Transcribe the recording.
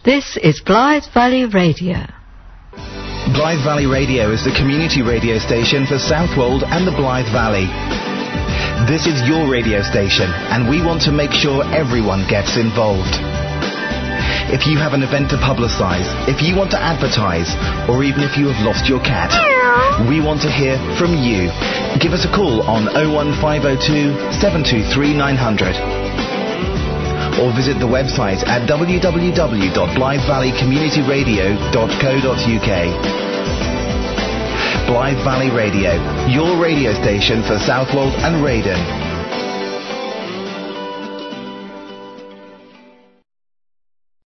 This is Blythe Valley Radio. Blythe Valley Radio is the community radio station for Southwold and the Blythe Valley. This is your radio station, and we want to make sure everyone gets involved. If you have an event to publicise, if you want to advertise, or even if you have lost your cat, we want to hear from you. Give us a call on 01502 723 900. Or visit the website at www.blythevalleycommunityradio.co.uk. Blythe Valley Radio, your radio station for Southwold and Raiden.